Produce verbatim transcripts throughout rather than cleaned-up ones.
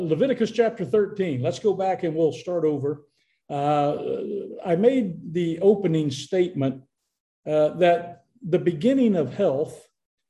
Leviticus chapter thirteen. Let's go back and we'll start over. Uh, I made the opening statement uh, that the beginning of health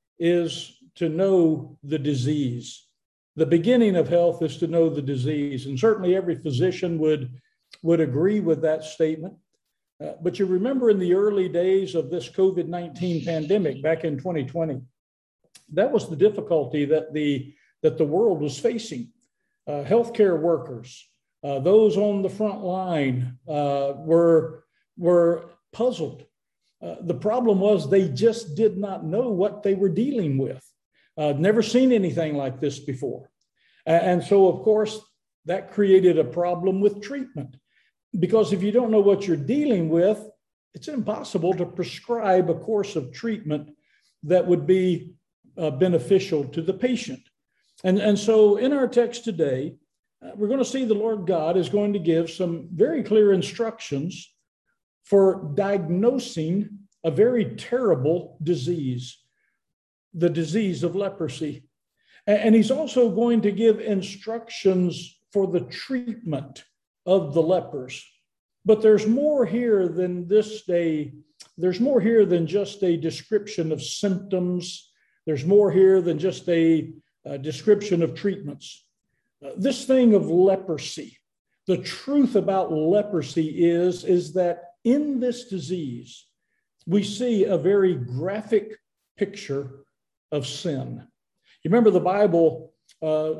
is to know the disease. The beginning of health is to know the disease. And certainly every physician would, would agree with that statement. Uh, but you remember in the early days of this COVID nineteen pandemic back in twenty twenty, that was the difficulty that the, that the world was facing. Uh, healthcare workers, uh, those on the front line uh, were, were puzzled. Uh, the problem was they just did not know what they were dealing with. Uh, never seen anything like this before. And, and so, of course, that created a problem with treatment. Because if you don't know what you're dealing with, it's impossible to prescribe a course of treatment that would be uh, beneficial to the patient. And, and so in our text today, uh, we're going to see the Lord God is going to give some very clear instructions for diagnosing a very terrible disease, the disease of leprosy. And, and he's also going to give instructions for the treatment of the lepers. But there's more here than this day. There's more here than just a description of symptoms. There's more here than just a Uh, description of treatments. Uh, this thing of leprosy, the truth about leprosy is, is that in this disease, we see a very graphic picture of sin. You remember the Bible uh,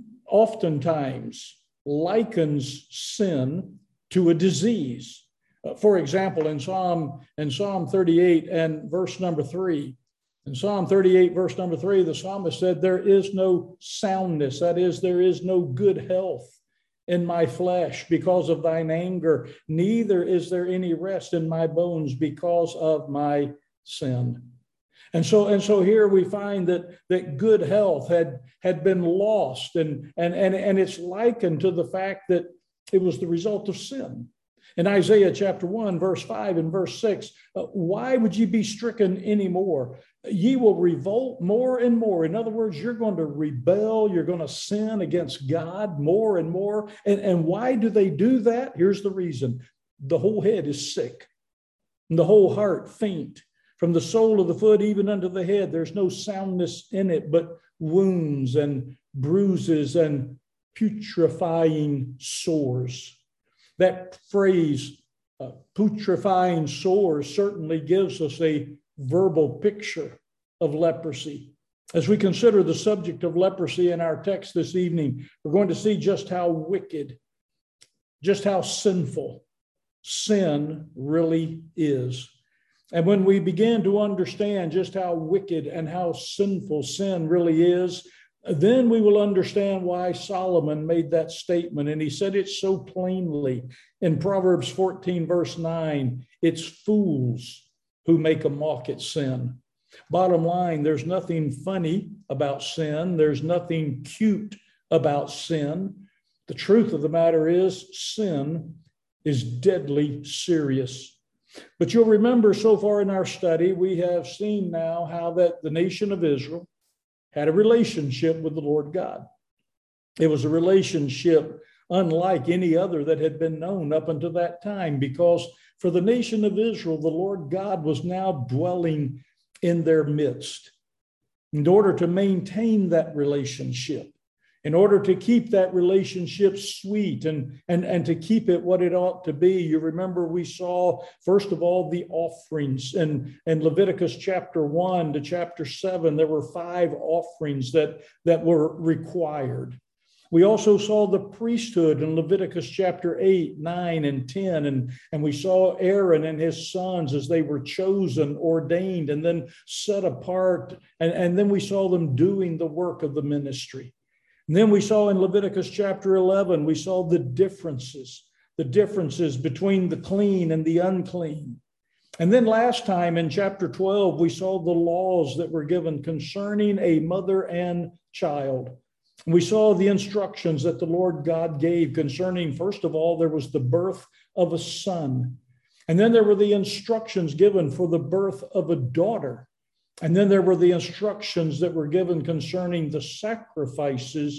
oftentimes likens sin to a disease. Uh, for example, in Psalm, in Psalm thirty-eight and verse number three, in Psalm thirty-eight, verse number three, the psalmist said, "There is no soundness," that is, there is no good health in my flesh because of thine anger, neither is there any rest in my bones because of my sin. And so, and so here we find that, that good health had, had been lost, and, and, and, and it's likened to the fact that it was the result of sin. In Isaiah chapter one, verse five and verse six, uh, why would ye be stricken anymore? Ye will revolt more and more. In other words, you're going to rebel. You're going to sin against God more and more. And, and why do they do that? Here's the reason. The whole head is sick, and the whole heart faint. From the sole of the foot even unto the head, there's no soundness in it, but wounds and bruises and putrefying sores. That phrase, uh, putrefying sores, certainly gives us a verbal picture of leprosy. As we consider the subject of leprosy in our text this evening, we're going to see just how wicked, just how sinful sin really is. And when we begin to understand just how wicked and how sinful sin really is, then we will understand why Solomon made that statement. And he said it so plainly in Proverbs fourteen, verse nine, it's fools who make a mock at sin. Bottom line, there's nothing funny about sin. There's nothing cute about sin. The truth of the matter is sin is deadly serious. But you'll remember so far in our study, we have seen now how that the nation of Israel had a relationship with the Lord God. It was a relationship unlike any other that had been known up until that time, because for the nation of Israel, the Lord God was now dwelling in their midst. In order to maintain that relationship, in order to keep that relationship sweet and, and, and to keep it what it ought to be, you remember we saw, first of all, the offerings. And in Leviticus chapter one to chapter seven, there were five offerings that, that were required. We also saw the priesthood in Leviticus chapter eight, nine, and ten. And, and we saw Aaron and his sons as they were chosen, ordained, and then set apart. And, and then we saw them doing the work of the ministry. And then we saw in Leviticus chapter eleven, we saw the differences, the differences between the clean and the unclean. And then last time in chapter twelve, we saw the laws that were given concerning a mother and child. We saw the instructions that the Lord God gave concerning, first of all, there was the birth of a son. And then there were the instructions given for the birth of a daughter. And then there were the instructions that were given concerning the sacrifices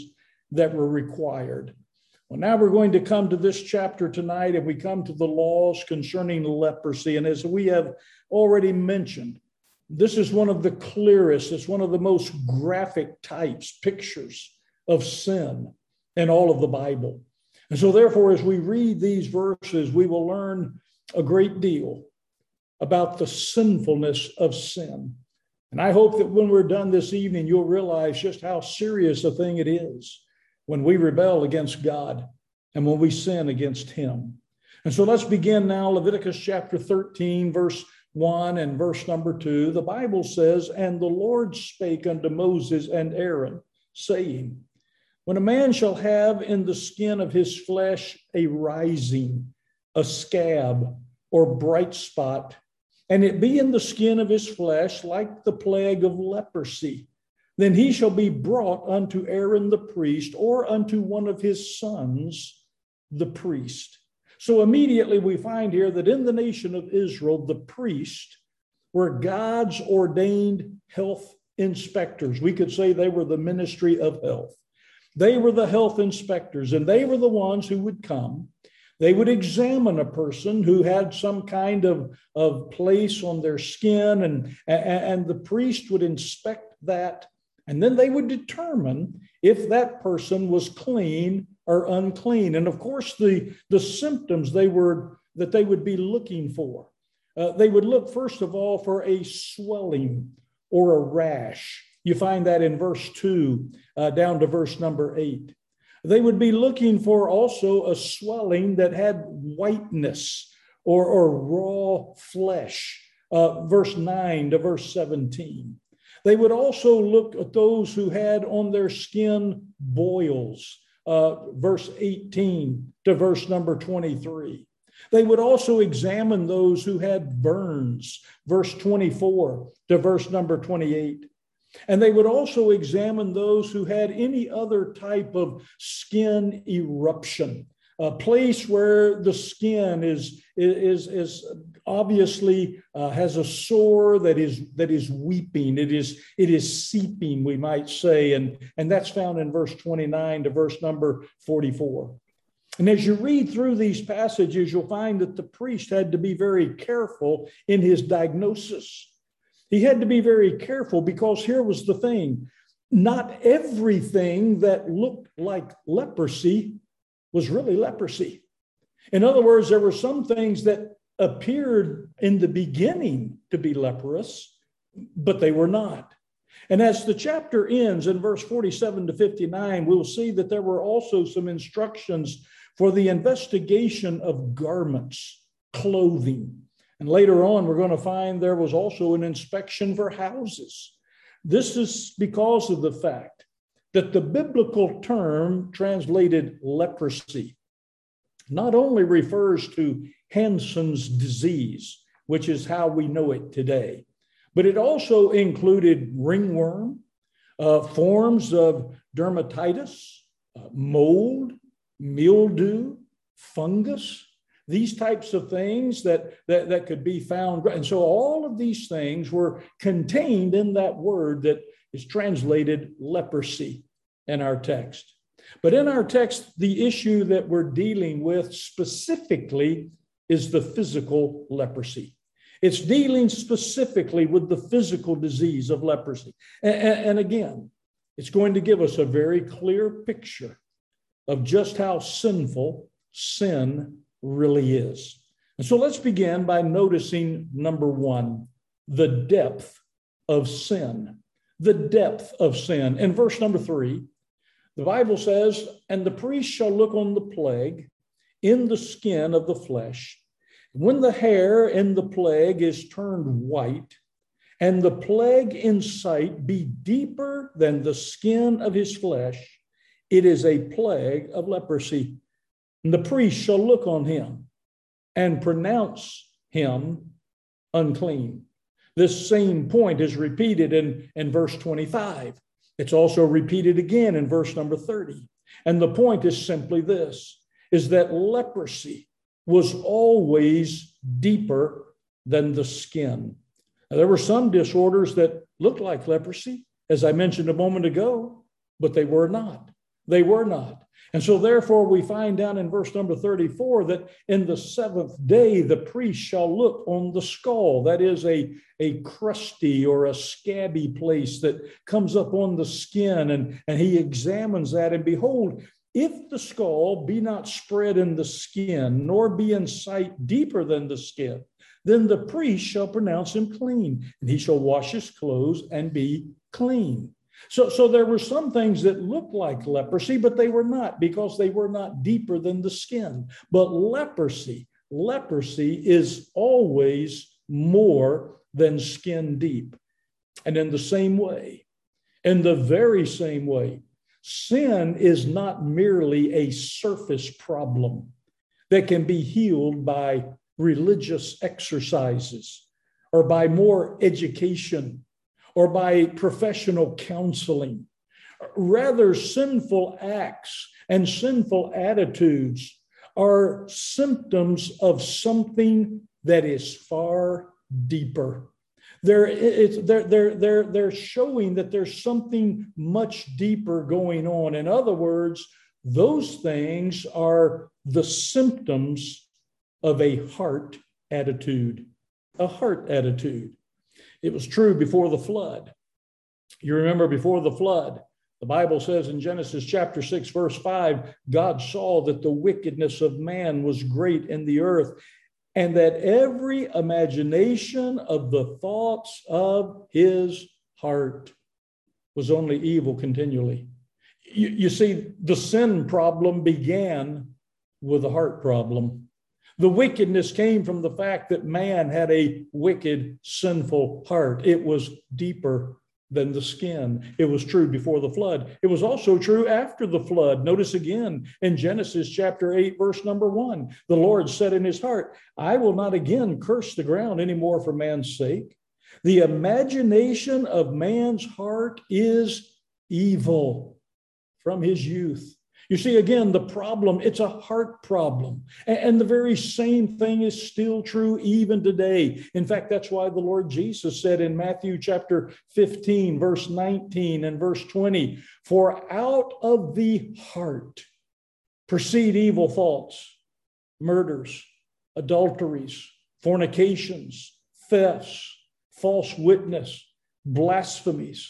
that were required. Well, now we're going to come to this chapter tonight, and we come to the laws concerning leprosy. And as we have already mentioned, this is one of the clearest, it's one of the most graphic types, pictures of sin in all of the Bible. And so therefore, as we read these verses, we will learn a great deal about the sinfulness of sin. And I hope that when we're done this evening, you'll realize just how serious a thing it is when we rebel against God and when we sin against him. And so let's begin now, Leviticus chapter thirteen, verse one and verse number two. The Bible says, "And the Lord spake unto Moses and Aaron, saying, When a man shall have in the skin of his flesh a rising, a scab, or bright spot, and it be in the skin of his flesh like the plague of leprosy, then he shall be brought unto Aaron the priest, or unto one of his sons, the priest." So immediately we find here that in the nation of Israel, the priest were God's ordained health inspectors. We could say they were the ministry of health. They were the health inspectors, and they were the ones who would come. They would examine a person who had some kind of, of place on their skin, and, and the priest would inspect that, and then they would determine if that person was clean or unclean. And of course, the, the symptoms they were that they would be looking for. Uh, they would look, first of all, for a swelling or a rash. You find that in verse two uh, down to verse number eight. They would be looking for also a swelling that had whiteness or, or raw flesh, uh, verse nine to verse seventeen. They would also look at those who had on their skin boils, uh, verse eighteen to verse number twenty-three. They would also examine those who had burns, verse twenty-four to verse number twenty-eight. And they would also examine those who had any other type of skin eruption, a place where the skin is, is, is obviously uh, has a sore that is, that is weeping. It is, it is seeping, we might say. And, and that's found in verse twenty-nine to verse number forty-four. And as you read through these passages, you'll find that the priest had to be very careful in his diagnosis. He had to be very careful because here was the thing. Not everything that looked like leprosy was really leprosy. In other words, there were some things that appeared in the beginning to be leprous, but they were not. And as the chapter ends in verse forty-seven to fifty-nine, we'll see that there were also some instructions for the investigation of garments, clothing. And later on, we're going to find there was also an inspection for houses. This is because of the fact that the biblical term translated leprosy not only refers to Hansen's disease, which is how we know it today, but it also included ringworm, uh, forms of dermatitis, uh, mold, mildew, fungus, these types of things that, that, that could be found. And so all of these things were contained in that word that is translated leprosy in our text. But in our text, the issue that we're dealing with specifically is the physical leprosy. It's dealing specifically with the physical disease of leprosy. And, and again, it's going to give us a very clear picture of just how sinful sin really is. And so let's begin by noticing, number one, the depth of sin. The depth of sin. In verse number three, the Bible says, "And the priest shall look on the plague in the skin of the flesh. When the hair in the plague is turned white, and the plague in sight be deeper than the skin of his flesh, it is a plague of leprosy. And the priest shall look on him and pronounce him unclean." This same point is repeated in, in verse twenty-five. It's also repeated again in verse number thirty. And the point is simply this, is that leprosy was always deeper than the skin. Now, there were some disorders that looked like leprosy, as I mentioned a moment ago, but they were not. They were not. And so therefore we find down in verse number thirty-four that in the seventh day the priest shall look on the skull. That is a, a crusty or a scabby place that comes up on the skin, and, and he examines that, and behold, if the skull be not spread in the skin, nor be in sight deeper than the skin, then the priest shall pronounce him clean, and he shall wash his clothes and be clean. So, so there were some things that looked like leprosy, but they were not, because they were not deeper than the skin. But leprosy, leprosy is always more than skin deep. And in the same way, in the very same way, sin is not merely a surface problem that can be healed by religious exercises or by more education or by professional counseling. Rather, sinful acts and sinful attitudes are symptoms of something that is far deeper. They're, it's, they're, they're, they're, they're showing that there's something much deeper going on. In other words, those things are the symptoms of a heart attitude, a heart attitude. It was true before the flood. You remember before the flood, the Bible says in Genesis chapter six, verse five, God saw that the wickedness of man was great in the earth, and that every imagination of the thoughts of his heart was only evil continually. You, you see, the sin problem began with a heart problem. The wickedness came from the fact that man had a wicked, sinful heart. It was deeper than the skin. It was true before the flood. It was also true after the flood. Notice again in Genesis chapter eight, verse number one, the Lord said in his heart, I will not again curse the ground anymore for man's sake. The imagination of man's heart is evil from his youth. You see, again, the problem, it's a heart problem. And the very same thing is still true even today. In fact, that's why the Lord Jesus said in Matthew chapter fifteen, verse nineteen and verse twenty, for out of the heart proceed evil thoughts, murders, adulteries, fornications, thefts, false witness, blasphemies.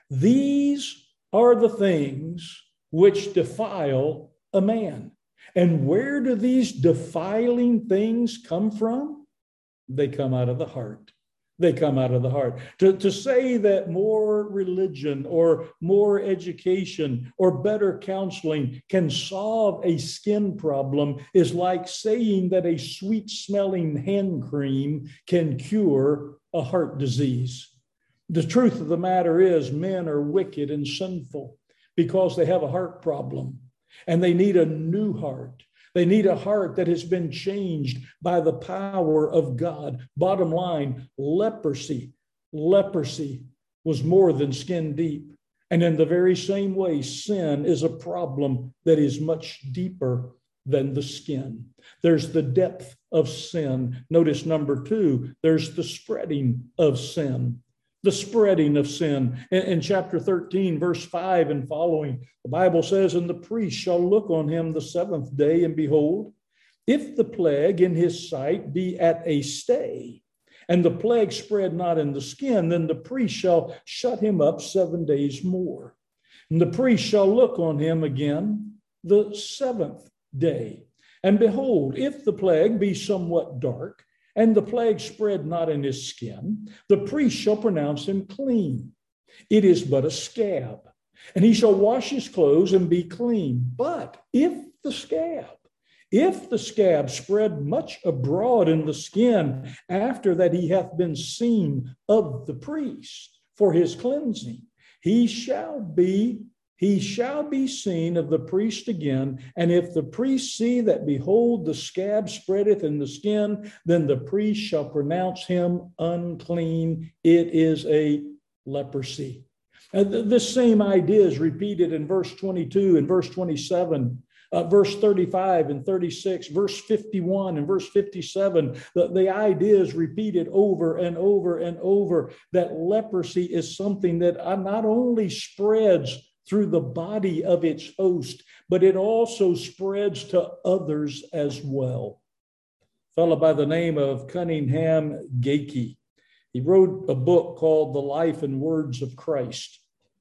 These are the things which defile a man. And where do these defiling things come from? They come out of the heart. They come out of the heart. To, to say that more religion or more education or better counseling can solve a skin problem is like saying that a sweet-smelling hand cream can cure a heart disease. The truth of the matter is, men are wicked and sinful because they have a heart problem, and they need a new heart. They need a heart that has been changed by the power of God. Bottom line, leprosy, leprosy was more than skin deep. And in the very same way, sin is a problem that is much deeper than the skin. There's the depth of sin. Notice number two, there's the spreading of sin. The spreading of sin. In, in chapter thirteen, verse five and following, the Bible says, and the priest shall look on him the seventh day, and behold, if the plague in his sight be at a stay, and the plague spread not in the skin, then the priest shall shut him up seven days more. And the priest shall look on him again the seventh day. And behold, if the plague be somewhat dark, and the plague spread not in his skin, the priest shall pronounce him clean. It is but a scab, and he shall wash his clothes and be clean. But if the scab, if the scab spread much abroad in the skin after that he hath been seen of the priest for his cleansing, he shall be He shall be seen of the priest again, and if the priest see that, behold, the scab spreadeth in the skin, then the priest shall pronounce him unclean. It is a leprosy. And th- this same idea is repeated in verse twenty-two and verse twenty-seven, uh, verse thirty-five and thirty-six, verse fifty-one and verse fifty-seven. The, the idea is repeated over and over and over that leprosy is something that not only spreads through the body of its host, but it also spreads to others as well. A fellow by the name of Cunningham Geikie, he wrote a book called The Life and Words of Christ.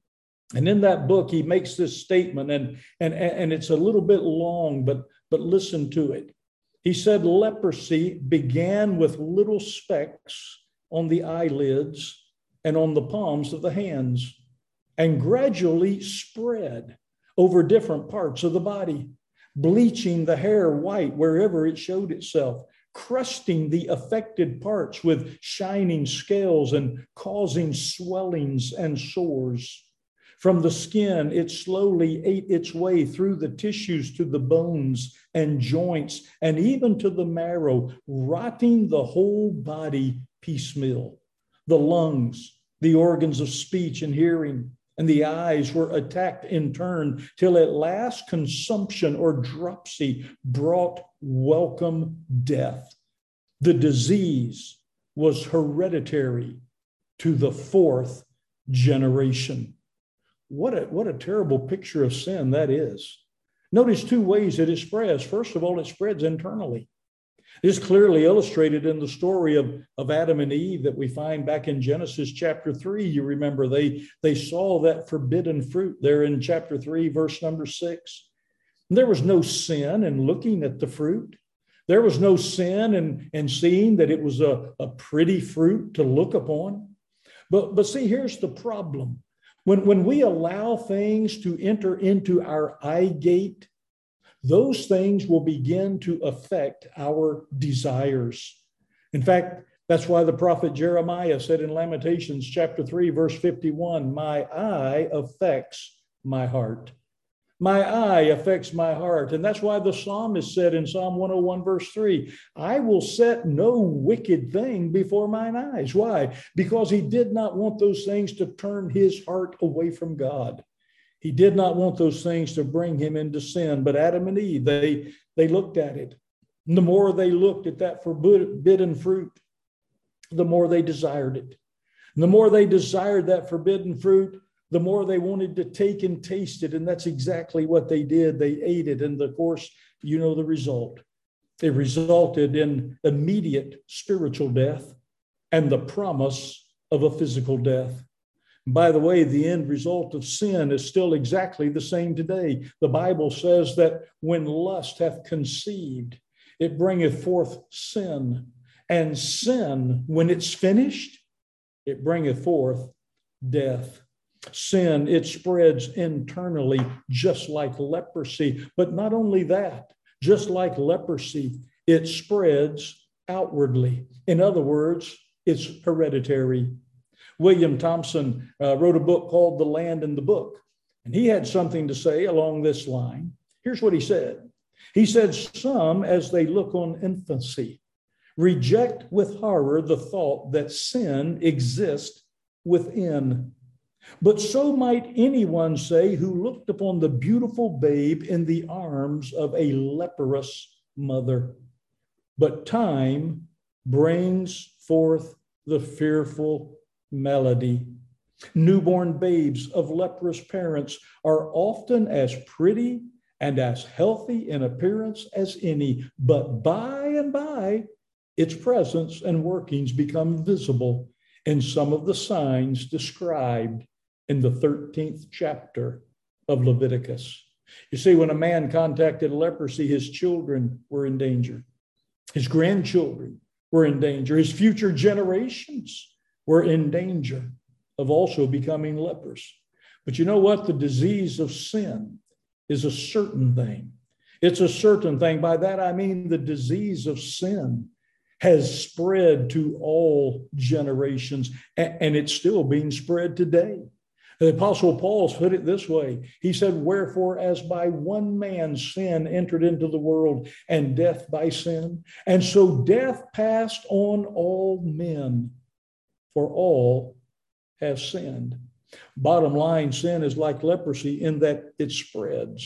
And in that book, he makes this statement, and, and, and it's a little bit long, but, but listen to it. He said, leprosy began with little specks on the eyelids and on the palms of the hands, and gradually spread over different parts of the body, bleaching the hair white wherever it showed itself, crusting the affected parts with shining scales and causing swellings and sores. From the skin, it slowly ate its way through the tissues to the bones and joints and even to the marrow, rotting the whole body piecemeal. The lungs, the organs of speech and hearing, and the eyes were attacked in turn, till at last consumption or dropsy brought welcome death. The disease was hereditary to the fourth generation. What a, what a terrible picture of sin that is. Notice two ways that it spreads. First of all, it spreads internally. This is clearly illustrated in the story of, of Adam and Eve that we find back in Genesis chapter three. You remember they, they saw that forbidden fruit there in chapter three, verse number six. And there was no sin in looking at the fruit. There was no sin in, in seeing that it was a, a pretty fruit to look upon. But, but see, here's the problem. When, when we allow things to enter into our eye gate, those things will begin to affect our desires. In fact, that's why the prophet Jeremiah said in Lamentations chapter three, verse fifty-one, my eye affects my heart. My eye affects my heart. And that's why the psalmist said in Psalm one oh one, verse three, I will set no wicked thing before mine eyes. Why? Because he did not want those things to turn his heart away from God. He did not want those things to bring him into sin. But Adam and Eve, they, they looked at it. And the more they looked at that forbidden fruit, the more they desired it. And the more they desired that forbidden fruit, the more they wanted to take and taste it. And that's exactly what they did. They ate it. And of course, you know the result. It resulted in immediate spiritual death and the promise of a physical death. By the way, the end result of sin is still exactly the same today. The Bible says that when lust hath conceived, it bringeth forth sin. And sin, when it's finished, it bringeth forth death. Sin, it spreads internally, just like leprosy. But not only that, just like leprosy, it spreads outwardly. In other words, it's hereditary. William Thompson uh, wrote a book called The Land and the Book, and he had something to say along this line. Here's what he said. He said, some, as they look on infancy, reject with horror the thought that sin exists within. But so might anyone say who looked upon the beautiful babe in the arms of a leprous mother. But time brings forth the fearful melody. Newborn babes of leprous parents are often as pretty and as healthy in appearance as any, but by and by, its presence and workings become visible in some of the signs described in the thirteenth chapter of Leviticus. You see, when a man contacted leprosy, his children were in danger. His grandchildren were in danger. His future generations were in danger of also becoming lepers. But you know what? The disease of sin is a certain thing. It's a certain thing. By that, I mean the disease of sin has spread to all generations, and it's still being spread today. The Apostle Paul put it this way. He said, wherefore, as by one man sin entered into the world, and death by sin, and so death passed on all men, for all have sinned. Bottom line, sin is like leprosy in that it spreads.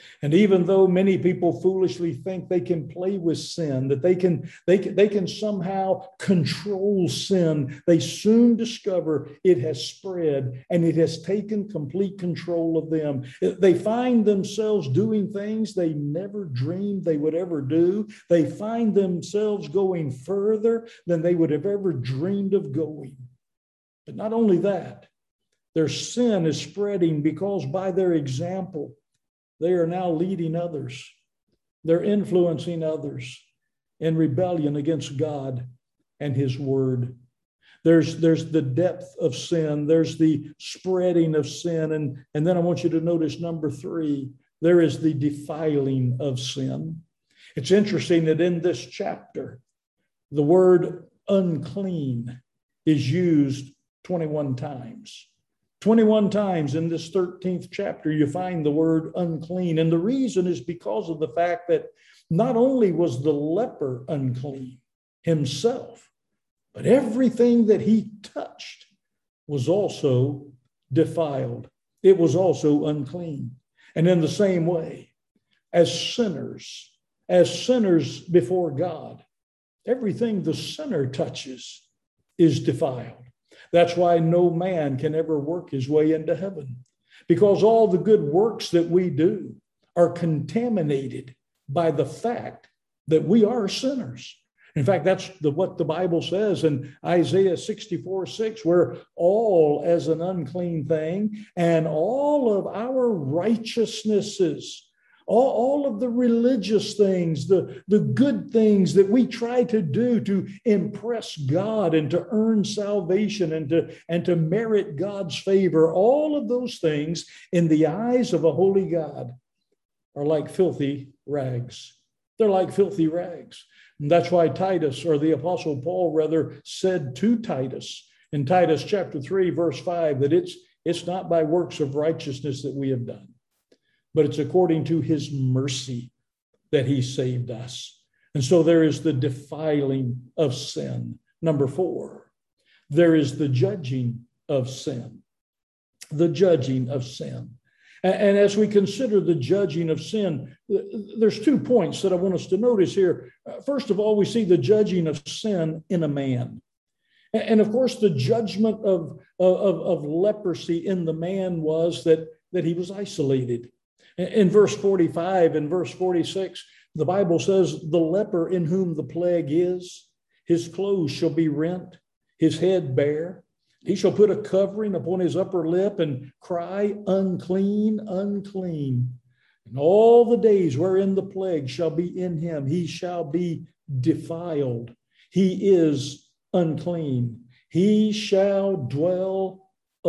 And even though many people foolishly think they can play with sin, that they can, they can, they can somehow control sin, they soon discover it has spread and it has taken complete control of them. They find themselves doing things they never dreamed they would ever do. They find themselves going further than they would have ever dreamed of going. But not only that, their sin is spreading because by their example, they are now leading others. They're influencing others in rebellion against God and his word. There's, there's the depth of sin. There's the spreading of sin. And, and then I want you to notice number three, there is the defiling of sin. It's interesting that in this chapter, the word unclean is used twenty-one times. twenty-one times in this thirteenth chapter, you find the word unclean. And the reason is because of the fact that not only was the leper unclean himself, but everything that he touched was also defiled. It was also unclean. And in the same way, as sinners, as sinners before God, everything the sinner touches is defiled. That's why no man can ever work his way into heaven, because all the good works that we do are contaminated by the fact that we are sinners. In fact, that's the, what the Bible says in Isaiah sixty-four six, where all as an unclean thing and all of our righteousnesses, All, all of the religious things, the, the good things that we try to do to impress God and to earn salvation and to, and to merit God's favor, all of those things in the eyes of a holy God are like filthy rags. They're like filthy rags. And that's why Titus, or the Apostle Paul rather, said to Titus in Titus chapter three, verse five, that it's, it's not by works of righteousness that we have done, but it's according to his mercy that he saved us. And so there is the defiling of sin. Number four, there is the judging of sin. The judging of sin. And, and as we consider the judging of sin, there's two points that I want us to notice here. First of all, we see the judging of sin in a man. And, and of course, the judgment of, of, of leprosy in the man was that, that he was isolated. In verse forty-five and verse forty-six, the Bible says, the leper in whom the plague is, his clothes shall be rent, his head bare. He shall put a covering upon his upper lip and cry, unclean, unclean. And all the days wherein the plague shall be in him, he shall be defiled. He is unclean. He shall dwell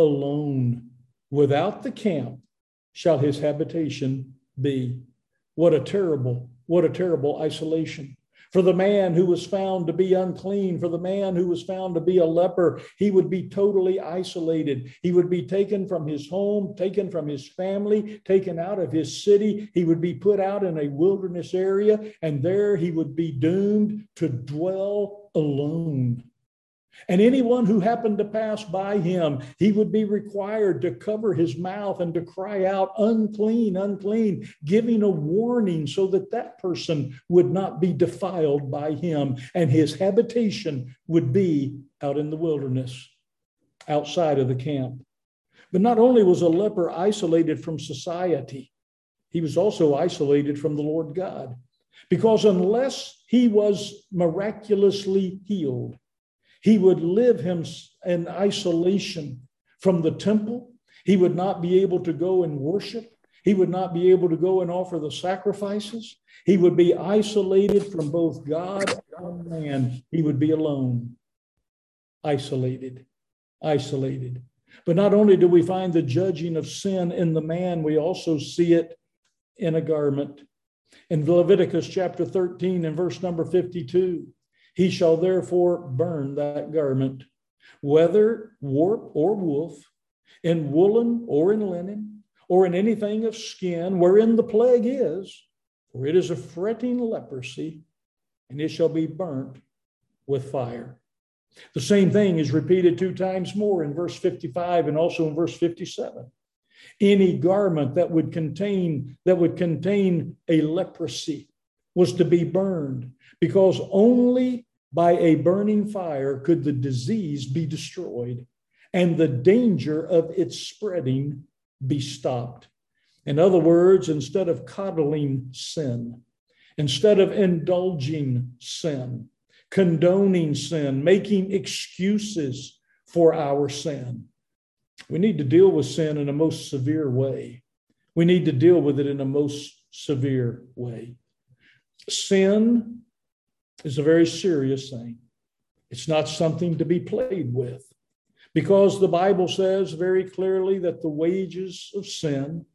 alone. Without the camp shall his habitation be. What a terrible, what a terrible isolation. For the man who was found to be unclean, for the man who was found to be a leper, he would be totally isolated. He would be taken from his home, taken from his family, taken out of his city. He would be put out in a wilderness area, and there he would be doomed to dwell alone. And anyone who happened to pass by him, he would be required to cover his mouth and to cry out, unclean, unclean, giving a warning so that that person would not be defiled by him. And his habitation would be out in the wilderness, outside of the camp. But not only was a leper isolated from society, he was also isolated from the Lord God. Because unless he was miraculously healed, he would live him in isolation from the temple. He would not be able to go and worship. He would not be able to go and offer the sacrifices. He would be isolated from both God and man. He would be alone, isolated, isolated. But not only do we find the judging of sin in the man, we also see it in a garment. In Leviticus chapter thirteen and verse number fifty-two, he shall therefore burn that garment, whether warp or woof, in woolen or in linen, or in anything of skin, wherein the plague is, for it is a fretting leprosy, and it shall be burnt with fire. The same thing is repeated two times more in verse fifty-five and also in verse fifty-seven. Any garment that would contain, that would contain a leprosy was to be burned, because only by a burning fire could the disease be destroyed and the danger of its spreading be stopped. In other words, instead of coddling sin, instead of indulging sin, condoning sin, making excuses for our sin, we need to deal with sin in a most severe way. We need to deal with it in a most severe way. Sin is a very serious thing. It's not something to be played with, because the Bible says very clearly that the wages of sin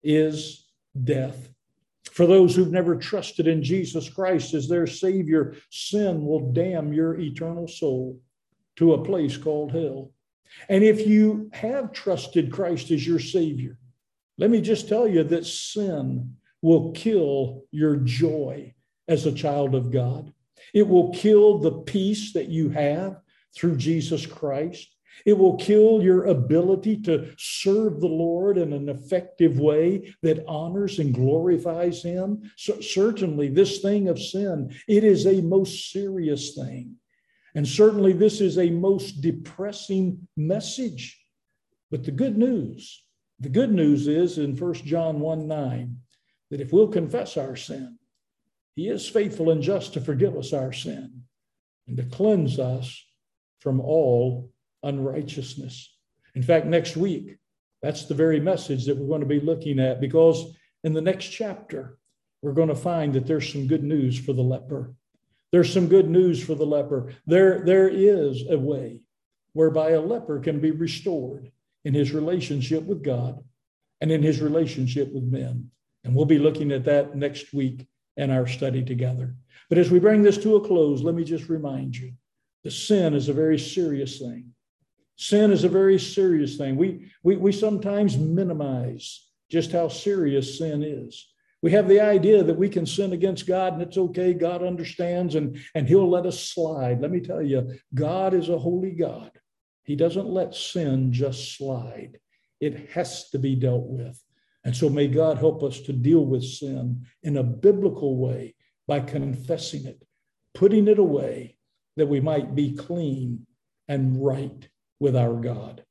is death. For those who've never trusted in Jesus Christ as their Savior, sin will damn your eternal soul to a place called hell. And if you have trusted Christ as your Savior, let me just tell you that sin will kill your joy as a child of God. It will kill the peace that you have through Jesus Christ. It will kill your ability to serve the Lord in an effective way that honors and glorifies Him. So certainly, this thing of sin, it is a most serious thing. And certainly, this is a most depressing message. But the good news, the good news is in First John one nine, that if we'll confess our sin, He is faithful and just to forgive us our sin and to cleanse us from all unrighteousness. In fact, next week, that's the very message that we're going to be looking at, because in the next chapter, we're going to find that there's some good news for the leper. There's some good news for the leper. There, there is a way whereby a leper can be restored in his relationship with God and in his relationship with men. And we'll be looking at that next week in our study together. But as we bring this to a close, let me just remind you that sin is a very serious thing. Sin is a very serious thing. We, we, we sometimes minimize just how serious sin is. We have the idea that we can sin against God and it's okay. God understands and, and He'll let us slide. Let me tell you, God is a holy God. He doesn't let sin just slide. It has to be dealt with. And so may God help us to deal with sin in a biblical way by confessing it, putting it away, that we might be clean and right with our God.